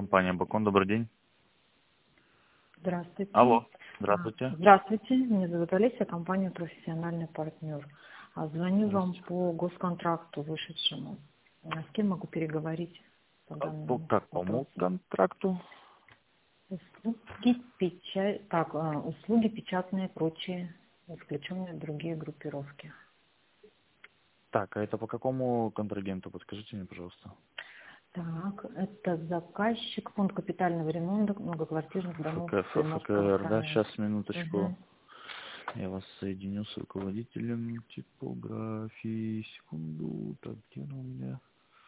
компания Бакон. Добрый день. Здравствуйте. Алло. Здравствуйте. Здравствуйте. Меня зовут Олеся, компания «Профессиональный партнер». Звоню вам по госконтракту вышедшему. С кем могу переговорить по По данному какому вопросу? контракту? Услуги печатные и прочие, исключенные другие группировки. Так, а это по какому контрагенту? Подскажите мне, пожалуйста. Так, это заказчик, фонд капитального ремонта многоквартирных домов Приморского ФКР, да? края. Сейчас, минуточку. Мгм. Я вас соединю с руководителем типографии. Секунду. Так, где она у меня?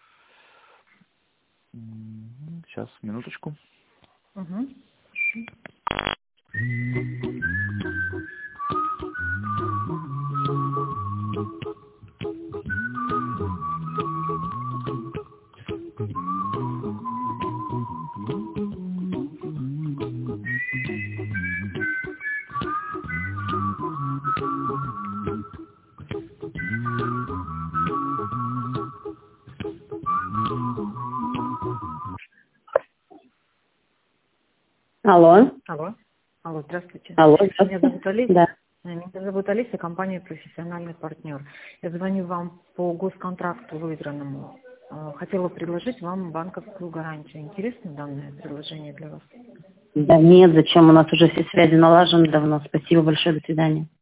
Сейчас, минуточку. Мгм. Алло. Алло. Алло, здравствуйте. Алло, Меня здравствуйте. зовут Олеся. Да. Меня зовут Олеся, компания «Профессиональный партнер». Я звоню вам по госконтракту выигранному. Хотела предложить вам банковскую гарантию. Интересно данное предложение для вас? Да нет, зачем? У нас уже все связи налажены давно. Спасибо большое, до свидания.